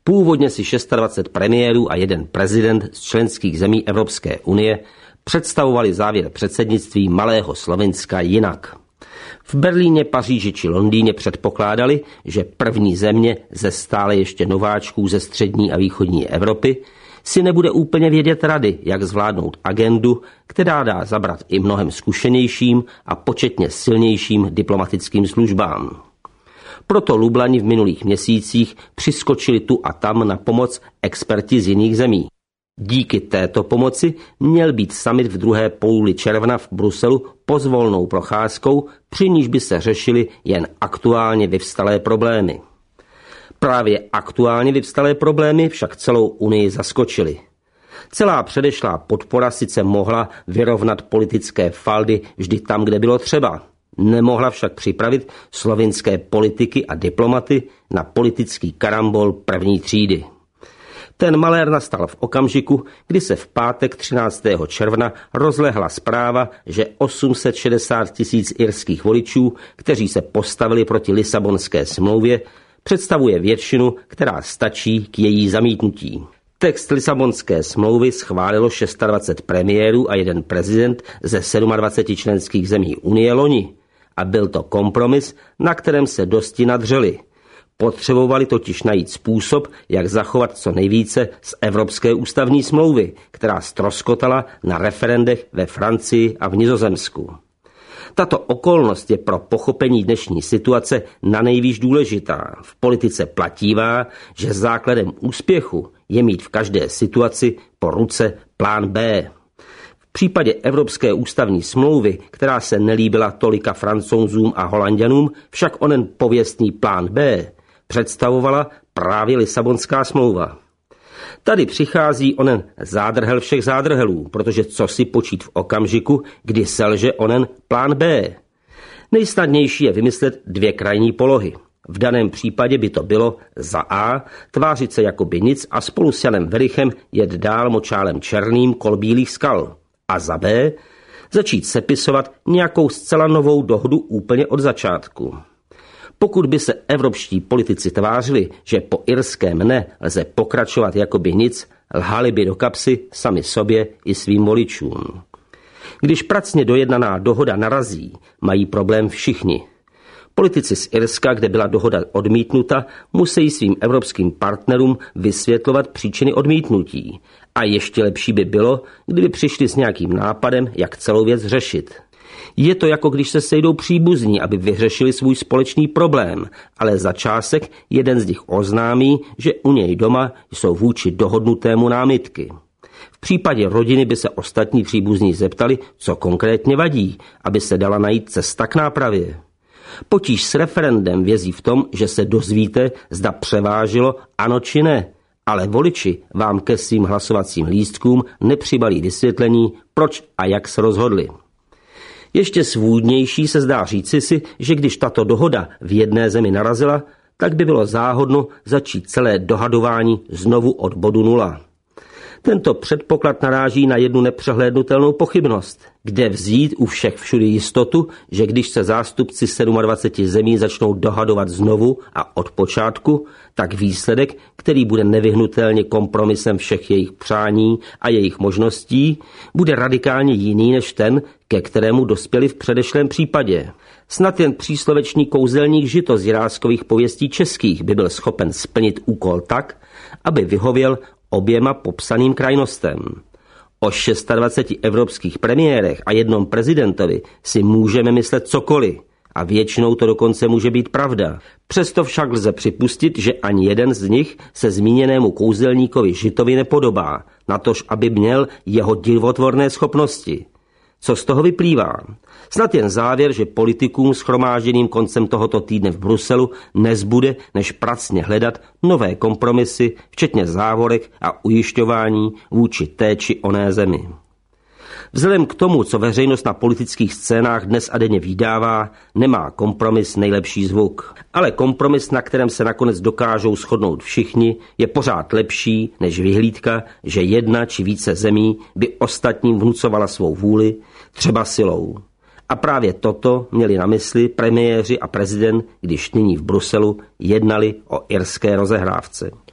Původně si 26 premiérů a jeden prezident z členských zemí Evropské unie představovali závěr předsednictví malého Slovinska jinak. V Berlíně, Paříži či Londýně předpokládali, že první země ze stále ještě nováčků ze střední a východní Evropy si nebude úplně vědět rady, jak zvládnout agendu, která dá zabrat i mnohem zkušenějším a početně silnějším diplomatickým službám. Proto Lublani v minulých měsících přiskočili tu a tam na pomoc experti z jiných zemí. Díky této pomoci měl být summit v druhé polovině června v Bruselu pozvolnou procházkou, při níž by se řešily jen aktuálně vyvstalé problémy. Právě aktuálně vyvstalé problémy však celou Unii zaskočily. Celá předešlá podpora sice mohla vyrovnat politické faldy vždy tam, kde bylo třeba. Nemohla však připravit slovinské politiky a diplomaty na politický karambol první třídy. Ten malér nastal v okamžiku, kdy se v pátek 13. června rozlehla zpráva, že 860 000 irských voličů, kteří se postavili proti Lisabonské smlouvě, představuje většinu, která stačí k její zamítnutí. Text Lisabonské smlouvy schválilo 26 premiérů a jeden prezident ze 27 členských zemí Unie loni. A byl to kompromis, na kterém se dosti nadřeli. Potřebovali totiž najít způsob, jak zachovat co nejvíce z Evropské ústavní smlouvy, která ztroskotala na referendech ve Francii a v Nizozemsku. Tato okolnost je pro pochopení dnešní situace nanejvýš důležitá. V politice platívá, že základem úspěchu je mít v každé situaci po ruce plán B. V případě Evropské ústavní smlouvy, která se nelíbila tolika Francouzům a Holanďanům, však onen pověstný plán B představovala právě Lisabonská smlouva. Tady přichází onen zádrhel všech zádrhelů, protože co si počít v okamžiku, kdy selže onen plán B. Nejsnadnější je vymyslet dvě krajní polohy. V daném případě by to bylo za A tvářit se jako by nic a spolu s Janem Verichem jet dál močálem černým kol bílých skal. A za B začít sepisovat nějakou zcela novou dohodu úplně od začátku. Pokud by se evropští politici tvářili, že po irském ne lze pokračovat jako by nic, lhali by do kapsy sami sobě i svým voličům. Když pracně dojednaná dohoda narazí, mají problém všichni. Politici z Irska, kde byla dohoda odmítnuta, musí svým evropským partnerům vysvětlovat příčiny odmítnutí. A ještě lepší by bylo, kdyby přišli s nějakým nápadem, jak celou věc řešit. Je to jako když se sejdou příbuzní, aby vyřešili svůj společný problém, ale za čásek jeden z nich oznámí, že u něj doma jsou vůči dohodnutému námitky. V případě rodiny by se ostatní příbuzní zeptali, co konkrétně vadí, aby se dala najít cesta k nápravě. Potíž s referendem vězí v tom, že se dozvíte, zda převážilo ano či ne, ale voliči vám ke svým hlasovacím lístkům nepřibalí vysvětlení, proč a jak se rozhodli. Ještě svůdnější se zdá říci si, že když tato dohoda v jedné zemi narazila, tak by bylo záhodno začít celé dohadování znovu od bodu nula. Tento předpoklad naráží na jednu nepřehlédnutelnou pochybnost. Kde vzít u všech všudy jistotu, že když se zástupci 27 zemí začnou dohadovat znovu a od počátku, tak výsledek, který bude nevyhnutelně kompromisem všech jejich přání a jejich možností, bude radikálně jiný než ten, ke kterému dospěli v předešlém případě. Snad jen přísloveční kouzelník Žito z Jiráskových pověstí českých by byl schopen splnit úkol tak, aby vyhověl oběma popsaným krajnostem. O 26 evropských premiérech a jednom prezidentovi si můžeme myslet cokoliv a většinou to dokonce může být pravda. Přesto však lze připustit, že ani jeden z nich se zmíněnému kouzelníkovi Žitovi nepodobá, natož aby měl jeho divotvorné schopnosti. Co z toho vyplývá? Snad jen závěr, že politikům shromážděným koncem tohoto týdne v Bruselu nezbude, než pracně hledat nové kompromisy, včetně závorek a ujišťování vůči té či oné zemi. Vzhledem k tomu, co veřejnost na politických scénách dnes a denně vydává, nemá kompromis nejlepší zvuk. Ale kompromis, na kterém se nakonec dokážou shodnout všichni, je pořád lepší než vyhlídka, že jedna či více zemí by ostatním vnucovala svou vůli, třeba silou. A právě toto měli na mysli premiéři a prezident, když nyní v Bruselu jednali o irské rozehrávce.